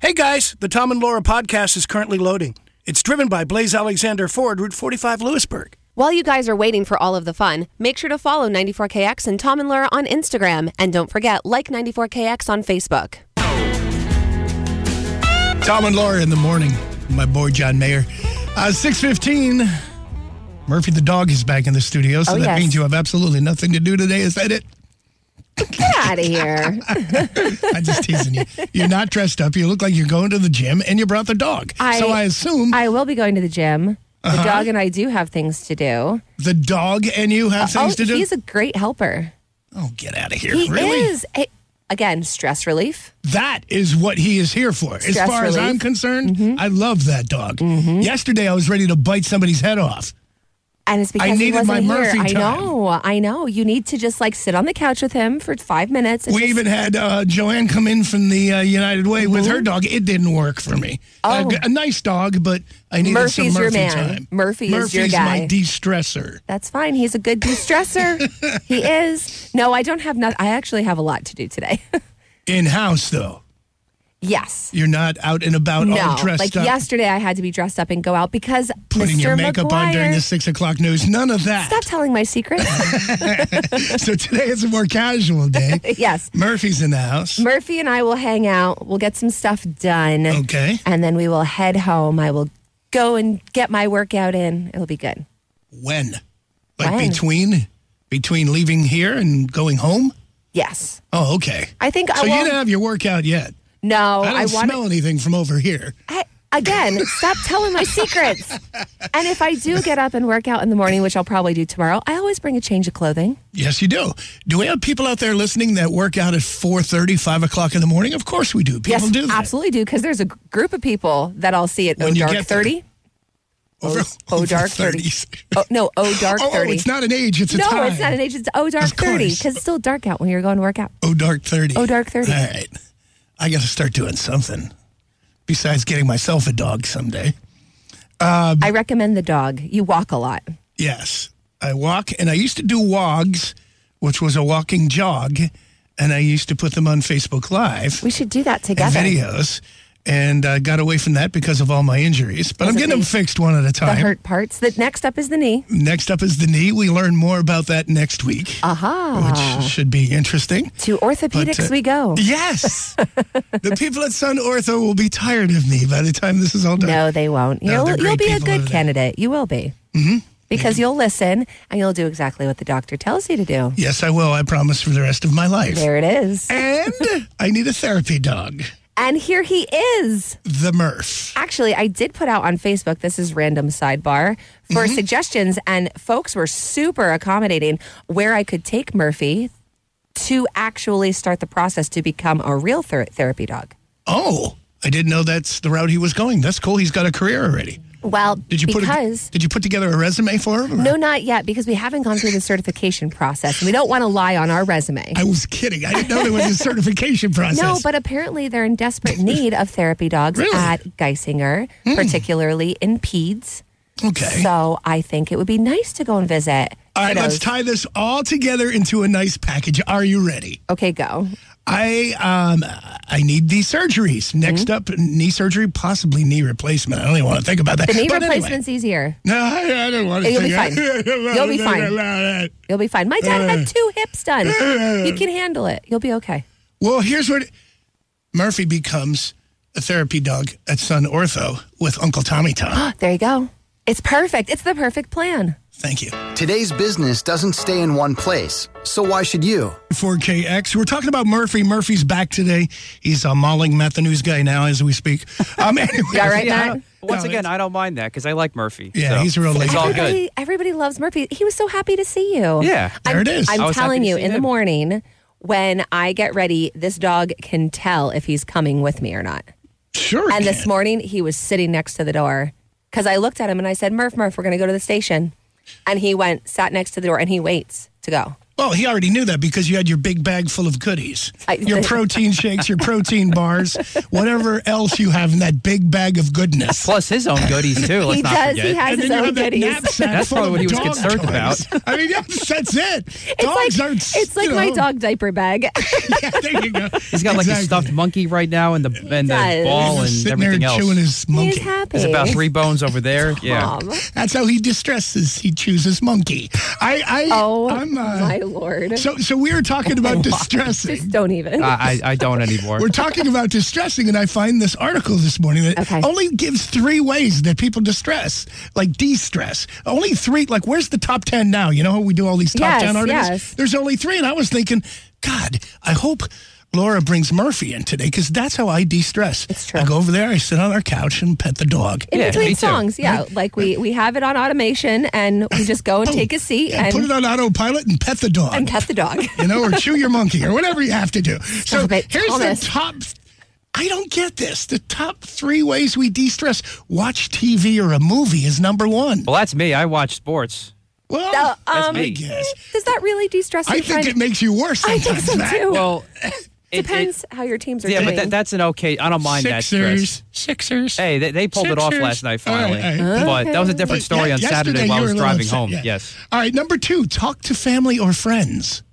Hey guys, the Tom and Laura podcast is currently loading. It's driven by Blaze Alexander Ford, Route 45, Lewisburg. While you guys are waiting for all of the fun, make sure to follow 94KX and Tom and Laura on Instagram. And don't forget, like 94KX on Facebook. Tom and Laura in the morning. My boy John Mayer. 6:15. Murphy the dog is back in the studio, so that means you have absolutely nothing to do today. Is that it? Get out of here. I'm just teasing you. You're not dressed up. You look like you're going to the gym, and you brought the dog. So I assume... I will be going to the gym. The dog and I do have things to do. The dog and you have things to do? He's a great helper. Oh, get out of here. He really? is. Again, stress relief. That is what he is here for. As far as I'm concerned, I love that dog. Yesterday, I was ready to bite somebody's head off. And it's because I he needed wasn't my here. Murphy time. I know. You need to just sit on the couch with him for 5 minutes. We even had Joanne come in from the United Way with her dog. It didn't work for me. A nice dog, but I needed Murphy's some Murphy your man. time. Murphy's your guy. My de-stressor. That's fine. He's a good de-stressor. He is. No, I don't have I actually have a lot to do today. In-house, though. Yes. You're not out and about all dressed up. Yesterday I had to be dressed up and go out because putting Mr. your makeup on during the 6 o'clock news. None of that. Stop telling my secrets. So today is a more casual day. Yes. Murphy's in the house. Murphy and I will hang out. We'll get some stuff done. Okay. And then we will head home. I will go and get my workout in. It'll be good. When? Between leaving here and going home? Yes. Oh, okay. I think so you didn't have your workout yet? No. I don't smell anything from over here. Again, stop telling my secrets. And if I do get up and work out in the morning, which I'll probably do tomorrow, I always bring a change of clothing. Yes, you do. Do we have people out there listening that work out at 4:30, 5 o'clock in the morning? Of course we do. People do that. Absolutely do, because there's a group of people that I'll see at Dark 30. Dark 30. Dark 30. Oh, it's not an age, it's a time. No, it's not an age, it's Dark 30, because it's still dark out when you're going to work out. Dark 30. Dark 30. All right. I got to start doing something besides getting myself a dog someday. I recommend the dog. You walk a lot. Yes. I walk, and I used to do wogs, which was a walking jog, and I used to put them on Facebook Live. We should do that together. Videos. And I got away from that because of all my injuries. But I'm getting them fixed one at a time. The hurt parts. Next up is the knee. Next up is the knee. We learn more about that next week. Which should be interesting. To orthopedics we go. Yes. The people at Sun Ortho will be tired of me by the time this is all done. No, they won't. You'll be a good candidate. You will be. Mm-hmm. Because you'll listen and you'll do exactly what the doctor tells you to do. Yes, I will. I promise, for the rest of my life. There it is. And I need a therapy dog. And here he is. The Murph. Actually, I did put out on Facebook, this is random sidebar, for suggestions, and folks were super accommodating where I could take Murphy to actually start the process to become a real therapy dog. Oh, I didn't know that's the route he was going. That's cool. He's got a career already. Well, did you put together a resume for him? Or? No, not yet, because we haven't gone through the certification process. And we don't want to lie on our resume. I was kidding. I didn't know there was a certification process. No, but apparently they're in desperate need of therapy dogs at Geisinger, particularly in peds. Okay. So I think it would be nice to go and visit. All right, let's tie this all together into a nice package. Are you ready? Okay, go. I need these surgeries. Next up, knee surgery, possibly knee replacement. I don't even want to think about that. The knee replacement's easier. No, I don't want to think about it. You'll be fine. You'll be fine. My dad had 2 hips done. You can handle it. You'll be okay. Well, here's what Murphy becomes a therapy dog at Sun Ortho with Uncle Tommy Tom. There you go. It's perfect. It's the perfect plan. Thank you. Today's business doesn't stay in one place, so why should you? 4KX. We're talking about Murphy. Murphy's back today. He's mauling Matt the News Guy now as we speak. Anyway. Yeah, right, Matt? Once again, I don't mind that because I like Murphy. Yeah, so he's a real lady. It's all good. Everybody loves Murphy. He was so happy to see you. Yeah. There it is. I'm telling you, in the morning, when I get ready, this dog can tell if he's coming with me or not. Sure. And this morning, he was sitting next to the door because I looked at him and I said, Murph, we're going to go to the station. And he sat next to the door, and he waits to go. Well, he already knew that because you had your big bag full of goodies. Your protein shakes, your protein bars, whatever else you have in that big bag of goodness. Plus his own goodies, too. Let's not forget. He has his own goodies. That's probably what he was concerned about. I mean, that's it. It's like my dog diaper bag. Yeah, there you go. He's got like a stuffed monkey right now and the ball and everything else. Chewing his monkey. He's happy. There's about 3 bones over there. Yeah. That's how he distresses. He chooses monkey. I'm my Lord. So we were talking about distressing. Just don't even. I don't anymore. We're talking about distressing, and I find this article this morning that only gives 3 ways that people distress, like de-stress. Only 3. Like, where's the top 10 now? You know how we do all these top 10 articles? Yes. There's only 3, and I was thinking, God, I hope Laura brings Murphy in today because that's how I de-stress. It's true. I go over there, I sit on our couch and pet the dog. In between me too. songs, like we have it on automation and we just go and take a seat and put it on autopilot and pet the dog. Or chew your monkey or whatever you have to do. So here's the top. I don't get this. The top 3 ways we de-stress. Watch TV or a movie is number 1. Well, that's me. I watch sports. Well, that's me. I guess. Does that really de-stress you? I think it makes you worse sometimes. I think so Matt. too. Well, depends how your teams are doing. Yeah, but that's an okay. I don't mind that stress. Sixers. Hey, they pulled it off last night finally. All right. But that was a different story on Saturday while I was driving home. Yeah. Yes. All right, number 2, talk to family or friends.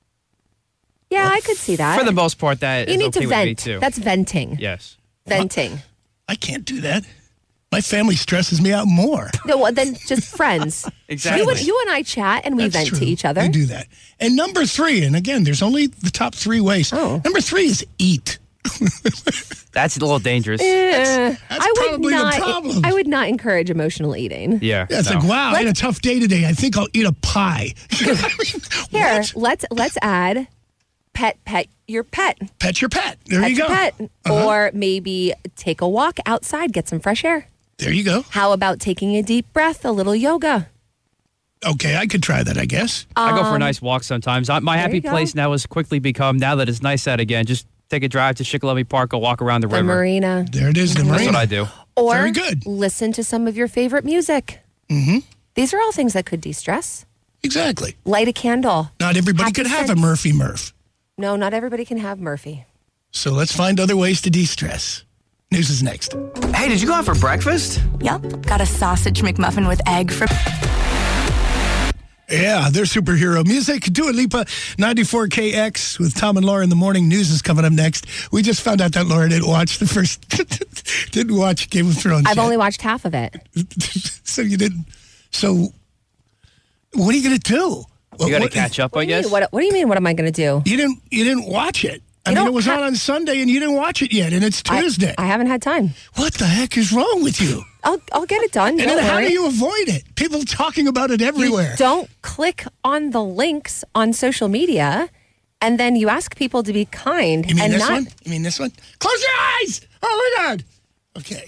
Yeah, I could see that. For the most part, that you is need okay to with vent. me too. That's venting. Yes. Venting. I can't do that. My family stresses me out more. No, well, then just friends. Exactly. You and I chat and we vent to each other. We do that. And number 3, and again, there's only the top 3 ways. Oh. Number 3 is eat. That's a little dangerous. That's probably the problem. I would not encourage emotional eating. Yeah. It's like, wow, I had a tough day today. I think I'll eat a pie. Here, let's add pet your pet. Pet your pet. There you go. Pet. Or maybe take a walk outside, get some fresh air. There you go. How about taking a deep breath, a little yoga? Okay, I could try that, I guess. I go for a nice walk sometimes. My happy place now has quickly become, now that it's nice out again, just take a drive to Shikellamy Park, go walk around the river. Marina. There it is, the marina. That's what I do. Or very good. Listen to some of your favorite music. Mm-hmm. These are all things that could de-stress. Exactly. Light a candle. Not everybody could have a Murphy Murph. No, not everybody can have Murphy. So let's find other ways to de-stress. News is next. Hey, did you go out for breakfast? Yep, got a sausage McMuffin with egg from... Yeah, they're superhero music. Dua Lipa, 94KX with Tom and Laura in the morning. News is coming up next. We just found out that Laura didn't watch didn't watch Game of Thrones. I've only watched half of it. So you didn't. So what are you going to do? You got to catch up, I guess. What do you mean? What am I going to do? You didn't watch it. I mean, it was on Sunday, and you didn't watch it yet, and it's Tuesday. I haven't had time. What the heck is wrong with you? I'll get it done. And then how do you avoid it? People talking about it everywhere. You don't click on the links on social media, and then you ask people to be kind. You mean this one? You mean this one? Close your eyes! Oh, my God. Okay.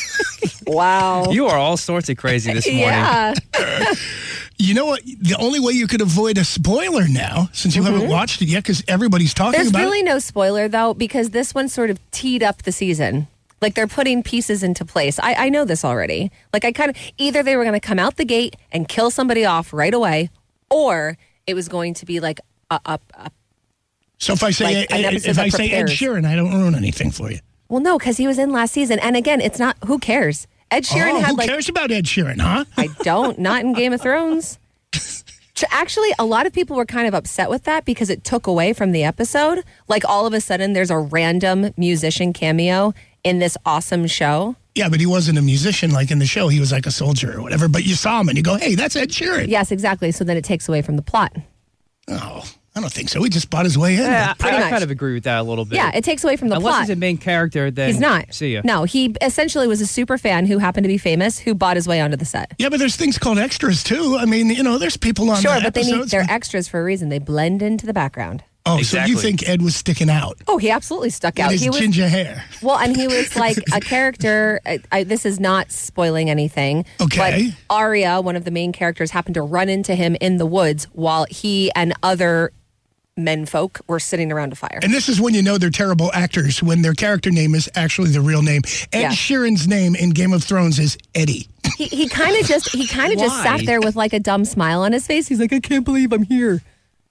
Wow. You are all sorts of crazy this morning. Yeah. You know what? The only way you could avoid a spoiler now, since you haven't watched it yet, because everybody's talking about it. There's really no spoiler, though, because this one sort of teed up the season. Like, they're putting pieces into place. I know this already. Like, either they were going to come out the gate and kill somebody off right away, or it was going to be like a So if I say, Ed Sheeran, I don't ruin anything for you. Well, no, because he was in last season. And again, it's not, who cares? Ed Sheeran had who cares about Ed Sheeran, huh? I don't, not in Game of Thrones. Actually, a lot of people were kind of upset with that because it took away from the episode. Like, all of a sudden, there's a random musician cameo in this awesome show. Yeah, but he wasn't a musician like in the show. He was like a soldier or whatever. But you saw him and you go, hey, that's Ed Sheeran. Yes, exactly. So then it takes away from the plot. Oh, I don't think so. He just bought his way in. Yeah, I kind of agree with that a little bit. Yeah, it takes away from the plot. Unless he's a main character, then he's not. See ya. No, he essentially was a super fan who happened to be famous who bought his way onto the set. Yeah, but there's things called extras, too. I mean, there's people on Sure, the but episodes. they're extras for a reation. They blend into the background. Oh, exactly. So you think Ed was sticking out? Oh, he absolutely stuck out. His ginger hair. Well, and he was like a character. This is not spoiling anything. Okay. But Arya, one of the main characters, happened to run into him in the woods while he and other menfolk were sitting around a fire. And this is when you know they're terrible actors, when their character name is actually the real name. Ed Sheeran's name in Game of Thrones is Eddie. He kind of just sat there with like a dumb smile on his face. He's like, I can't believe I'm here.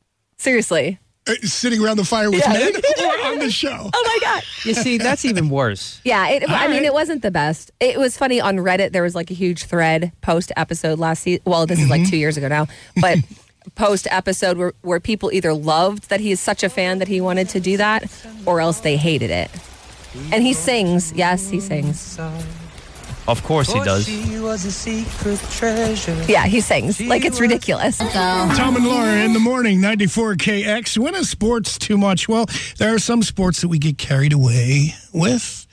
Seriously. Sitting around the fire with men or on the show? Oh, my God. You see, that's even worse. Yeah, it wasn't the best. It was funny on Reddit. There was like a huge thread post-episode last season. Well, this is like 2 years ago now. But post-episode where people either loved that he is such a fan that he wanted to do that or else they hated it. And he sings. Yes, he sings. Of course he does. Yeah, he sings. Like, it's ridiculous. Tom and Laura in the morning, 94KX. When is sports too much? Well, there are some sports that we get carried away with.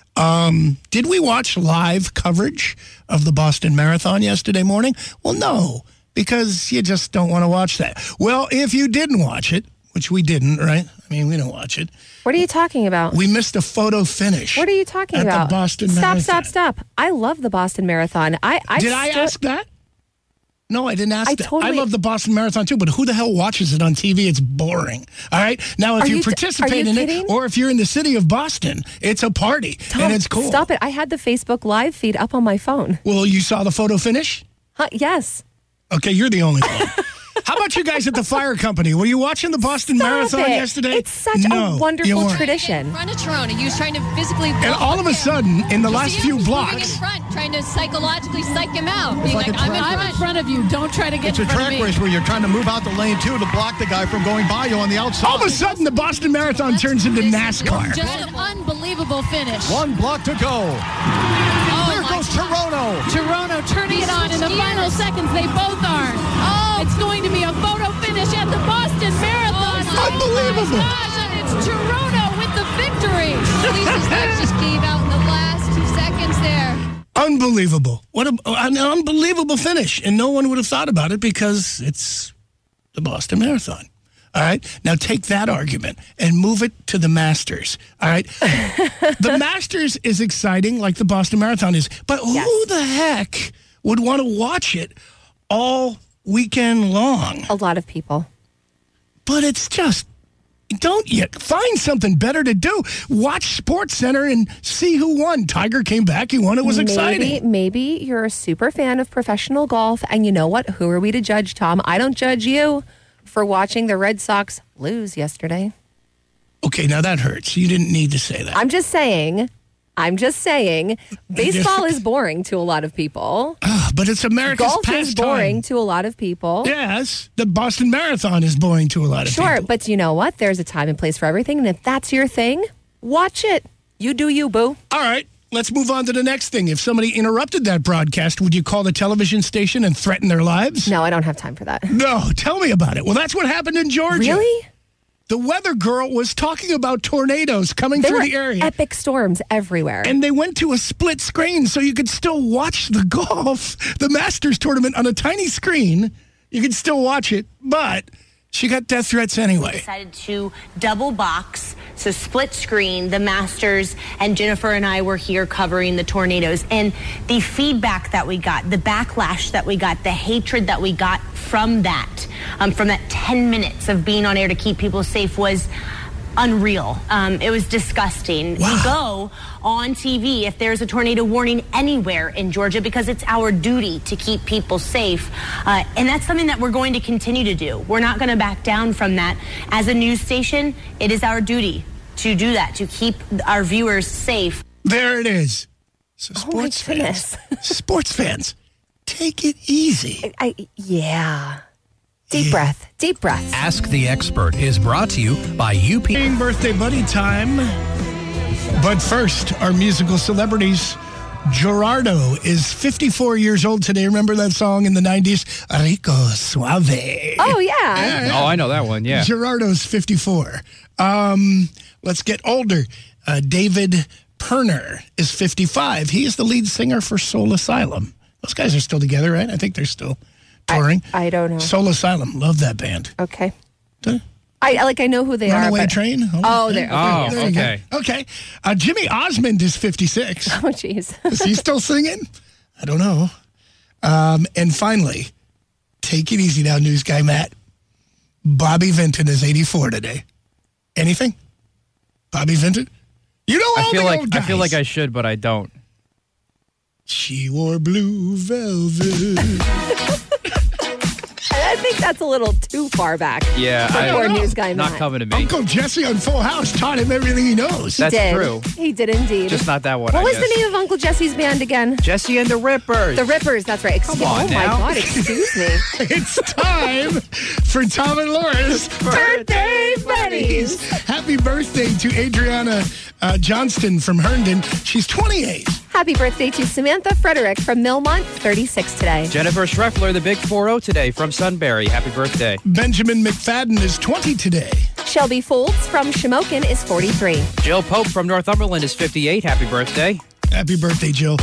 Did we watch live coverage of the Boston Marathon yesterday morning? Well, no, because you just don't want to watch that. Well, if you didn't watch it, which we didn't, right? I mean, we don't watch it. What are you talking about? We missed a photo finish. What are you talking about? At the Boston Marathon. Stop. I love the Boston Marathon. Did I ask that? No, I didn't ask that. I love the Boston Marathon too, but who the hell watches it on TV? It's boring. All right? Now, if you participate in it, or if you're in the city of Boston, it's a party, Tom, and it's cool. Stop it. I had the Facebook Live feed up on my phone. Well, you saw the photo finish? Yes. Okay, you're the only one. How about you guys at the fire company? Were you watching the Boston Marathon yesterday? It's such a wonderful tradition. In front of Toronto, he was trying to physically. And all of a sudden, in the last few blocks, in front, trying to psychologically psych him out, being like I'm in front of you. Don't try to get. It's a track race where you're trying to move out the lane too to block the guy from going by you on the outside. All of a sudden, the Boston Marathon turns into NASCAR. Just an unbelievable finish. 1 block to go. There goes Toronto. Toronto turning it on in the final seconds. They both are. Oh, it's going to be a photo finish at the Boston Marathon. Unbelievable. Oh my gosh, and it's Toronto with the victory. Lisa's legs just gave out in the last 2 seconds there. Unbelievable. What an unbelievable finish. And no one would have thought about it because it's the Boston Marathon. All right. Now take that argument and move it to the Masters. All right. The Masters is exciting like the Boston Marathon is. But who the heck would want to watch it all weekend long? A lot of people. But it's just, don't you find something better to do? Watch SportsCenter and see who won. Tiger came back. He won. It was exciting. Maybe you're a super fan of professional golf. And you know what? Who are we to judge, Tom? I don't judge you for watching the Red Sox lose yesterday. Okay, now that hurts. You didn't need to say that. I'm just saying. Baseball is boring to a lot of people. But it's America's pastime. Golf is boring to a lot of people. Yes, the Boston Marathon is boring to a lot of people. Sure, but you know what? There's a time and place for everything. And if that's your thing, watch it. You do you, boo. All right. Let's move on to the next thing. If somebody interrupted that broadcast, would you call the television station and threaten their lives? No, I don't have time for that. No, tell me about it. Well, that's what happened in Georgia. Really? The weather girl was talking about tornadoes coming through the area. Epic storms everywhere. And they went to a split screen so you could still watch the golf, the Masters tournament on a tiny screen. You could still watch it, but she got death threats anyway. We decided to double box, so split screen, the Masters, and Jennifer and I were here covering the tornadoes. And the feedback that we got, the backlash that we got, the hatred that we got from that 10 minutes of being on air to keep people safe was unreal. It was disgusting. Wow. We go on TV if there's a tornado warning anywhere in Georgia because it's our duty to keep people safe. And that's something that we're going to continue to do. We're not going to back down from that. As a news station, it is our duty to do that, to keep our viewers safe. There it is. So sports fans, take it easy. Yeah. Deep breath. Ask the Expert is brought to you by UP. Birthday buddy time. But first, our musical celebrities. Gerardo is 54 years old today. Remember that song in the 90s? Rico Suave. Oh, yeah. Oh, I know that one, yeah. Gerardo's 54. Let's get older. David Perner is 55. He is the lead singer for Soul Asylum. Those guys are still together, right? I think they're still touring. I don't know. Soul Asylum. Love that band. Okay. I know who they are. Runaway Train? Oh, there. Okay. Okay. Jimmy Osmond is 56. Oh, jeez. Is he still singing? I don't know. And finally, take it easy now, news guy Matt. Bobby Vinton is 84 today. Anything? Bobby Vinton? You know all the old guys. I feel like I should, but I don't. She wore blue velvet. I think that's a little too far back. Yeah. For news guy not Matt. coming to me. Uncle Jesse on Full House taught him everything he knows. That's true. He did indeed. Just not that one, What was the name of Uncle Jesse's band again? Jesse and the Rippers. The Rippers, that's right. Come on my now. God, excuse me. It's time for Tom and Laura's Birthday Buddies. Happy birthday to Adriana Johnston from Herndon. She's 28. Happy birthday to Samantha Frederick from Millmont, 36 today. Jennifer Schreffler, the Big 4-0 today from Sunbury. Happy birthday. Benjamin McFadden is 20 today. Shelby Folds from Shamokin is 43. Jill Pope from Northumberland is 58. Happy birthday. Happy birthday, Jill.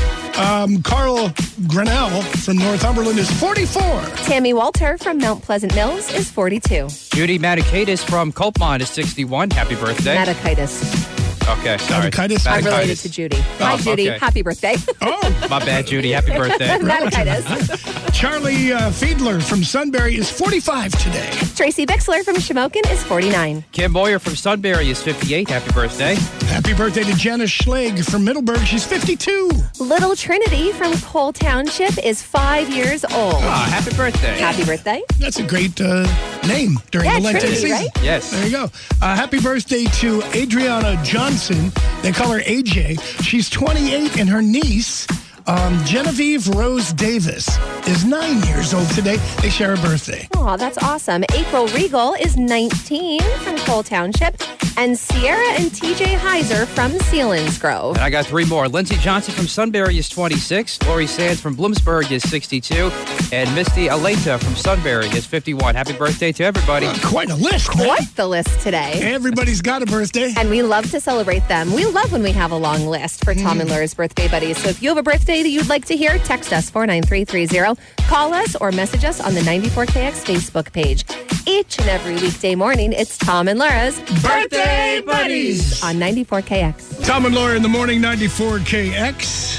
Carl Grinnell from Northumberland is 44. Tammy Walter from Mount Pleasant Mills is 42. Judy Matakaitis from Colpmont is 61. Happy birthday. Matakaitis. Okay, sorry. Matakaitis? I'm related to Judy. Hi, Judy. Okay. Happy birthday. Oh, my bad, Judy. Happy birthday. Matakaitis. Charlie Fiedler from Sunbury is 45 today. Tracy Bixler from Shamokin is 49. Kim Boyer from Sunbury is 58. Happy birthday. Happy birthday to Janice Schlegg from Middleburg. She's 52. Little Trinity from Cole Township is 5 years old. Ah, happy birthday. Happy birthday. That's a great name during the Lenten Trinity, season. right? Yes. There you go. Happy birthday to Adriana Johnson. They call her AJ. She's 28, and her niece, Genevieve Rose Davis, is 9 years old today. They share a birthday. Oh, that's awesome. April Regal is 19 from Cole Township. And Sierra and TJ Heiser from Selinsgrove. And I got 3 more. Lindsay Johnson from Sunbury is 26. Lori Sands from Bloomsburg is 62. And Misty Aleta from Sunbury is 51. Happy birthday to everybody. Quite a list, man. Quite the list today. Everybody's got a birthday. And we love to celebrate them. We love when we have a long list for Tom and Laura's birthday buddies. So if you have a birthday that you'd like to hear, text us 49330. Call us or message us on the 94KX Facebook page. Each and every weekday morning, it's Tom and Laura's Birthday Buddies on 94KX. Tom and Laura in the morning, 94KX.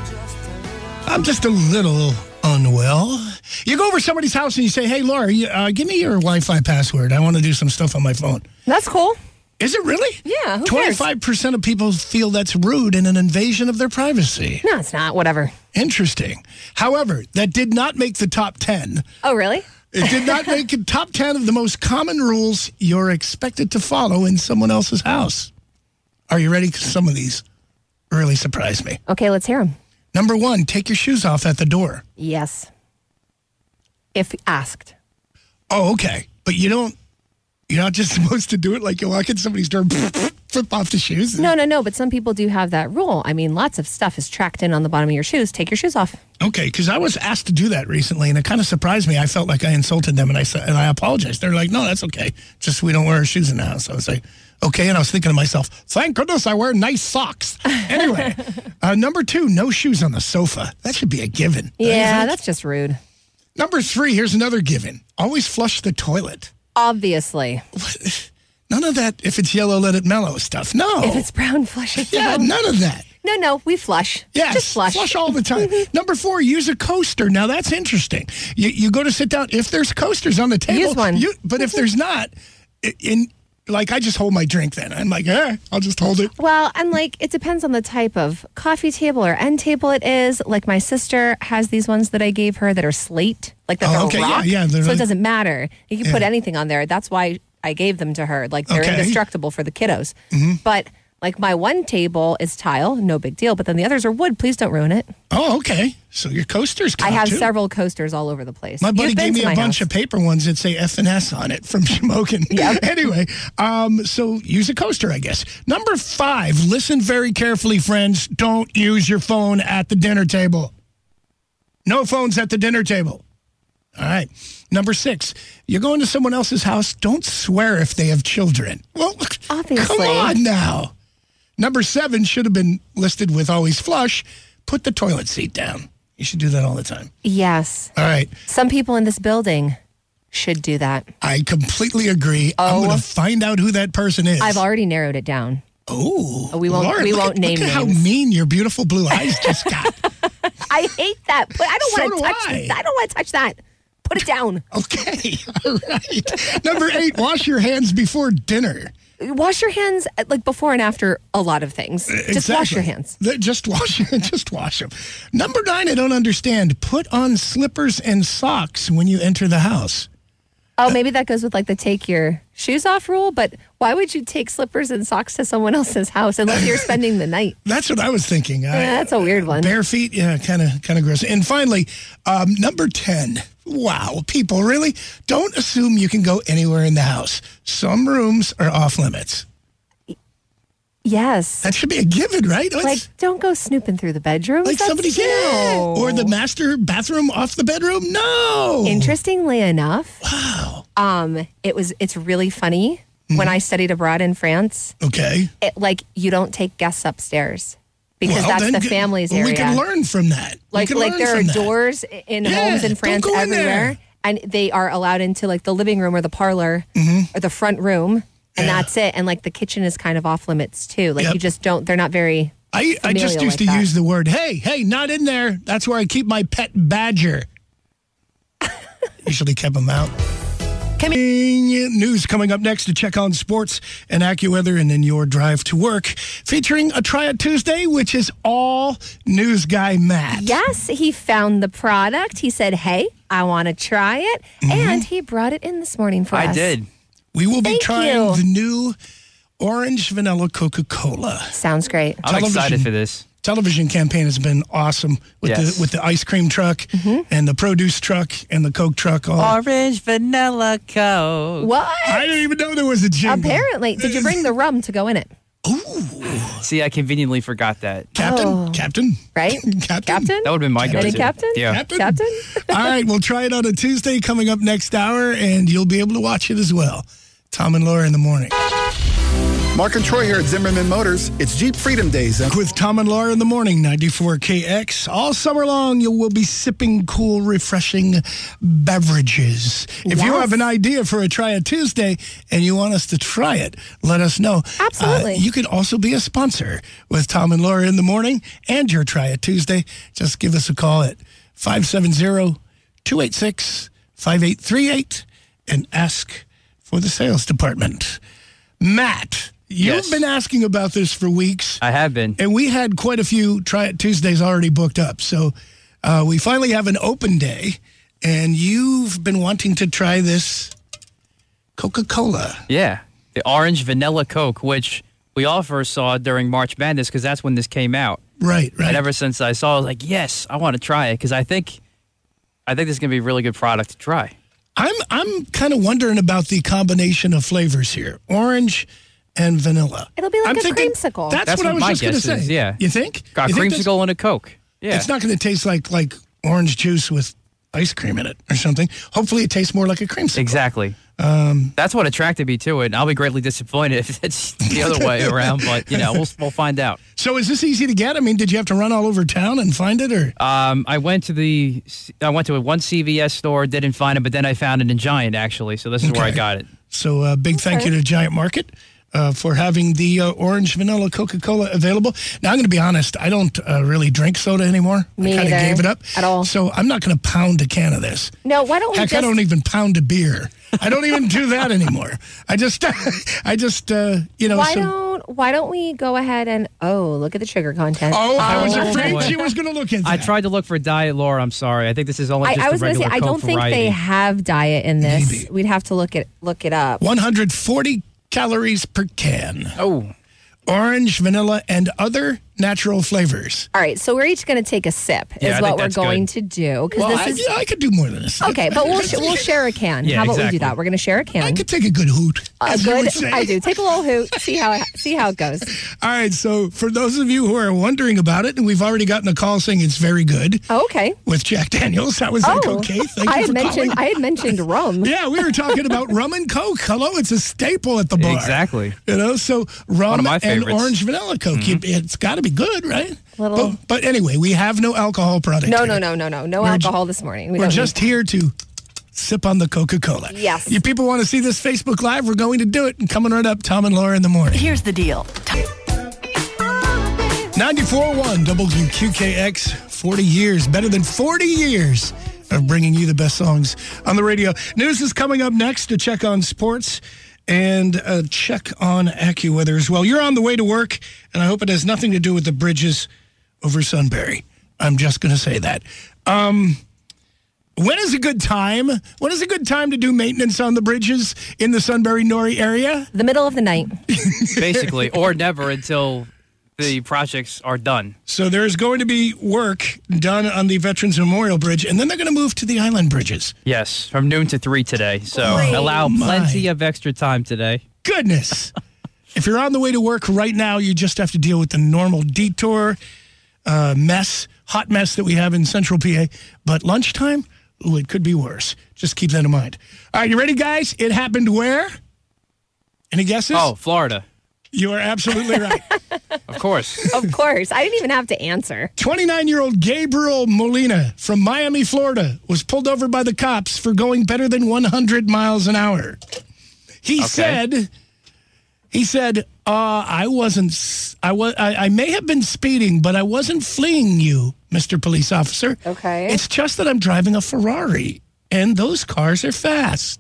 I'm just a little unwell. You go over somebody's house and you say, hey, Laura, give me your Wi-Fi password. I want to do some stuff on my phone. That's cool. Is it really? Yeah, who cares? 25% of people feel that's rude and an invasion of their privacy. No, it's not. Whatever. Interesting. However, that did not make the top 10. Oh, really? It did not make the top 10 of the most common rules you're expected to follow in someone else's house. Are you ready? 'Cause some of these really surprised me. Okay, let's hear them. Number 1, take your shoes off at the door. Yes. If asked. Oh, okay. But you're not just supposed to do it like you walk in somebody's door, flip off the shoes. No. But some people do have that rule. I mean, lots of stuff is tracked in on the bottom of your shoes. Take your shoes off. Okay, because I was asked to do that recently, and it kind of surprised me. I felt like I insulted them, and I apologized. They're like, no, that's okay. Just we don't wear our shoes in the house. I was like, okay, and I was thinking to myself, thank goodness I wear nice socks. Anyway, number 2, no shoes on the sofa. That should be a given. Yeah, that's just rude. Number 3, here's another given. Always flush the toilet. Obviously. None of that, if it's yellow, let it mellow stuff. No. If it's brown, flush it Yeah, down. none of that. No, we flush. Yes, Just flush. flush all the time. Number 4, use a coaster. Now, that's interesting. You go to sit down. If there's coasters on the table. Use one. But if there's not, I just hold my drink then. I'm like, I'll just hold it. Well, and it depends on the type of coffee table or end table it is. Like my sister has these ones that I gave her that are slate. Like that they're rock. Yeah, so it doesn't matter. You can put anything on there. That's why I gave them to her. Like they're indestructible for the kiddos. Mm-hmm. But like my one table is tile, no big deal. But then the others are wood. Please don't ruin it. Oh, okay. So your coasters count, I have too. several coasters all over the place. My buddy gave me a bunch of paper ones that say F&S on it from Shamokin. Yep. Anyway, so use a coaster, I guess. Number 5, listen very carefully, friends. Don't use your phone at the dinner table. No phones at the dinner table. All right. Number 6, you're going to someone else's house. Don't swear if they have children. Well, obviously. Come on now. Number 7 should have been listed with always flush. Put the toilet seat down. You should do that all the time. Yes. All right. Some people in this building should do that. I completely agree. I'm going to find out who that person is. I've already narrowed it down. Oh. We won't name look names. Look at how mean your beautiful blue eyes just got. I hate that. But I don't want to touch I. I don't want to touch that. Put it down. Okay. All right. Number 8, wash your hands before dinner. Wash your hands before and after a lot of things. Exactly. Just wash your hands. Just wash them. Number 9, I don't understand. Put on slippers and socks when you enter the house. Oh, maybe that goes with like the take your shoes off rule, but why would you take slippers and socks to someone else's house unless you're spending the night? That's what I was thinking. That's a weird one. Bare feet, yeah, kind of gross. And finally, number 10. Wow, people, really? Don't assume you can go anywhere in the house. Some rooms are off limits. Yes. That should be a given, right? Like, don't go snooping through the bedroom. Like somebody can. Or the master bathroom off the bedroom? No. Interestingly enough, wow. It's really funny. When I studied abroad in France. Okay. You don't take guests upstairs. Because that's the family's area. We can learn from that. Like there are doors in homes in France everywhere. And they are allowed into like the living room or the parlor or the front room. And that's it. And like the kitchen is kind of off limits too. Like you just don't, they're not very I just used to use the word, hey, not in there. That's where I keep my pet badger. Usually kept them out. News coming up next to check on sports and AccuWeather and then your drive to work. Featuring a Try It Tuesday, which is all news guy Matt. Yes, he found the product. He said, hey, I want to try it. And he brought it in this morning for us. I did. We will be trying the new Orange Vanilla Coca-Cola. Sounds great. I'm excited for this. Television campaign has been awesome with the ice cream truck and the produce truck and the Coke truck. Orange Vanilla Coke. What? I didn't even know there was a jingle. Apparently. Did you bring the rum to go in it? Ooh. See, I conveniently forgot that. Captain. Right? Captain? That would have been my go-to. Captain? Yeah. Captain? All right, we'll try it on a Tuesday coming up next hour, and you'll be able to watch it as well. Tom and Laura in the morning. Mark and Troy here at Zimmerman Motors. It's Jeep Freedom Days. With Tom and Laura in the morning, 94KX. All summer long, you will be sipping cool, refreshing beverages. If you have an idea for a Try It Tuesday and you want us to try it, let us know. Absolutely. You could also be a sponsor with Tom and Laura in the morning and your Try It Tuesday. Just give us a call at 570-286-5838 and ask for the sales department. Matt. You've been asking about this for weeks. I have been. And we had quite a few Try It Tuesdays already booked up. So we finally have an open day, and you've been wanting to try this Coca-Cola. Yeah, the Orange Vanilla Coke, which we all first saw during March Madness because that's when this came out. Right. And ever since I saw it, I was like, yes, I want to try it because I think this is going to be a really good product to try. I'm kind of wondering about the combination of flavors here. Orange and vanilla. It'll be like a creamsicle. That's what I was just going to say. Yeah. You think? Got creamsicle and a Coke. Yeah. It's not going to taste like orange juice with ice cream in it or something. Hopefully it tastes more like a creamsicle. Exactly. That's what attracted me to it. And I'll be greatly disappointed if it's the other way around, but we'll find out. So is this easy to get? I mean, did you have to run all over town and find it, or? I went to one CVS store, didn't find it, but then I found it in Giant actually. So this is where I got it. So big thank you to Giant Market for having the Orange Vanilla Coca-Cola available. Now, I'm going to be honest. I don't really drink soda anymore. Me I kind of gave it up. At all. So I'm not going to pound a can of this. No, why don't we I don't even pound a beer. I don't even do that anymore. I just, Why don't we go ahead and, look at the sugar content. I was afraid she was going to look into that. I tried to look for Diet Laura. I'm sorry. I think this is only just I was the regular say, Coke I don't think variety. they have Diet in this. Maybe. We'd have to look it up. 140 calories per can. Oh. Orange, vanilla, and other natural flavors. All right, so we're each going to take a sip is what we're going to do. Well, I could do more than a sip. Okay, but we'll share a can. Yeah, how about we exactly. do that? We're going to share a can. I could take a good hoot. I do. Take a little hoot. See how it goes. All right, so for those of you who are wondering about it, and we've already gotten a call saying it's very good. Oh, okay. With Jack Daniels. That was like, okay, thank you for calling. I had mentioned rum. Yeah, we were talking about rum and Coke. Hello, it's a staple at the bar. Exactly. So rum and favorites. orange vanilla Coke. It's got to be good, right? But anyway, we have no alcohol product. No alcohol this morning. We're just here to sip on the Coca-Cola. Yes. You people want to see this Facebook Live? We're going to do it. And coming right up, Tom and Laura in the morning. Here's the deal. 94.1 WQKX, 40 years, better than 40 years of bringing you the best songs on the radio. News is coming up next to check on sports and check on AccuWeather as well. You're on the way to work, and I hope it has nothing to do with the bridges over Sunbury. I'm just going to say that. When is a good time? When is a good time to do maintenance on the bridges in the Sunbury-Norrie area? The middle of the night. Basically, or never until the projects are done. So there's going to be work done on the Veterans Memorial Bridge, and then they're going to move to the island bridges. Yes, from noon to 3 today. So allow plenty of extra time today. Goodness. If you're on the way to work right now, you just have to deal with the normal detour hot mess that we have in Central PA. But lunchtime, it could be worse. Just keep that in mind. All right, you ready, guys? It happened where? Any guesses? Oh, Florida. You are absolutely right. Of course. Of course. I didn't even have to answer. 29-year-old Gabriel Molina from Miami, Florida, was pulled over by the cops for going better than 100 miles an hour. He said, I may have been speeding, but I wasn't fleeing you, Mr. Police Officer. Okay. It's just that I'm driving a Ferrari, and those cars are fast.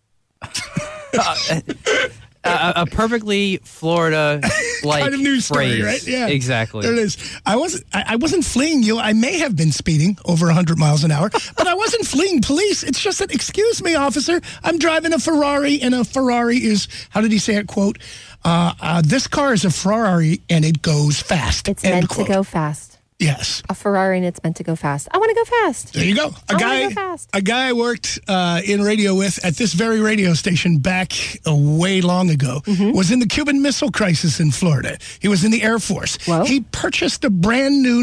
A perfectly Florida-like kind of news phrase. Story, right? Yeah, exactly. There it is. I wasn't fleeing you. I may have been speeding over 100 miles an hour, but I wasn't fleeing police. It's just that, excuse me, officer, I'm driving a Ferrari, and a Ferrari is, how did he say it, quote, this car is a Ferrari, and it goes fast. It's meant to go fast. Yes. A Ferrari, and it's meant to go fast. I want to go fast. There you go. A guy I worked in radio with at this very radio station back way long ago was in the Cuban Missile Crisis in Florida. He was in the Air Force. Whoa. He purchased a brand new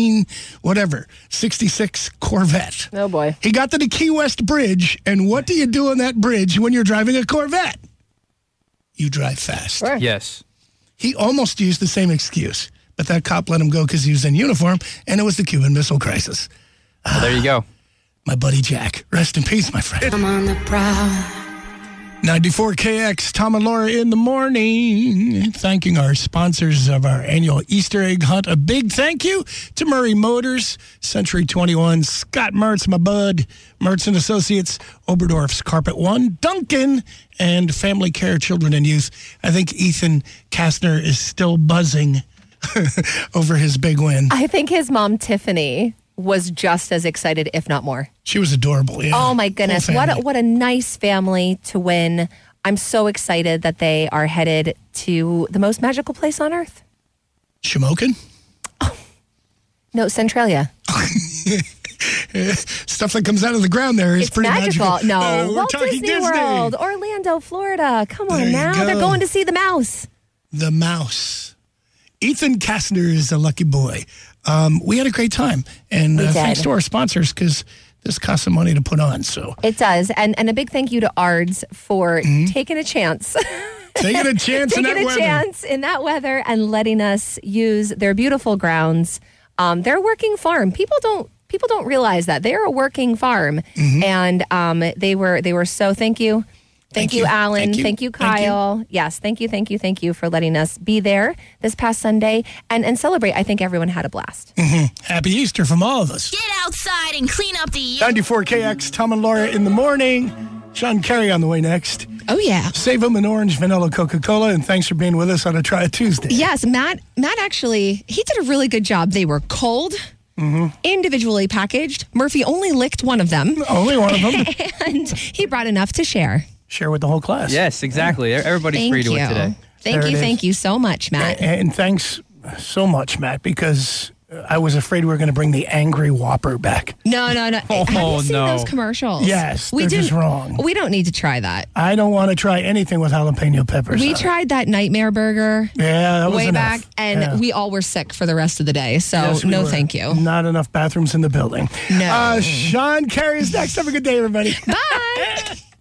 66 Corvette. Oh, boy. He got to the Key West Bridge, and what do you do on that bridge when you're driving a Corvette? You drive fast. Sure. Yes. He almost used the same excuse. But that cop let him go because he was in uniform, and it was the Cuban Missile Crisis. Well, there you go. My buddy Jack. Rest in peace, my friend. I'm on the prowl. 94KX, Tom and Laura in the morning. Thanking our sponsors of our annual Easter egg hunt. A big thank you to Murray Motors, Century 21, Scott Mertz, my bud, Mertz & Associates, Oberdorf's Carpet One, Duncan, and Family Care Children and Youth. I think Ethan Kastner is still buzzing over his big win. I think his mom, Tiffany, was just as excited, if not more. She was adorable, yeah. Oh, my goodness. What a nice family to win. I'm so excited that they are headed to the most magical place on earth. Shamokin? Oh. No, Centralia. Stuff that comes out of the ground there is pretty magical. No, we're Walt talking Disney World, Orlando, Florida. Come on now. They're going to see the mouse. The mouse. Ethan Kastner is a lucky boy. We had a great time. And thanks to our sponsors, because this costs some money to put on. So it does. And a big thank you to ARDS for taking a chance. Taking a chance in that weather and letting us use their beautiful grounds. They're a working farm. People don't realize that. They're a working farm. And they were so thank you. Thank you, Alan. Thank you, Kyle. Thank you. Yes, thank you for letting us be there this past Sunday and celebrate. I think everyone had a blast. Happy Easter from all of us. Get outside and clean up the... 94KX, Tom and Laura in the morning. Sean Carey on the way next. Oh, yeah. Save them an orange vanilla Coca-Cola, and thanks for being with us on a Try It Tuesday. Yes, Matt actually, he did a really good job. They were cold, individually packaged. Murphy only licked one of them. Only one of them. And he brought enough to share. Share with the whole class. Yes, exactly. Everybody's free to do it today. Thank you so much, Matt. And thanks so much, Matt, because I was afraid we were going to bring the Angry Whopper back. No. Have you seen those commercials? Yes, they're just wrong. We don't need to try that. I don't want to try anything with jalapeno peppers. We tried that Nightmare Burger that was way enough. back, and we all were sick for the rest of the day, so thank you. Not enough bathrooms in the building. No. Sean Carey is next. Have a good day, everybody. Bye.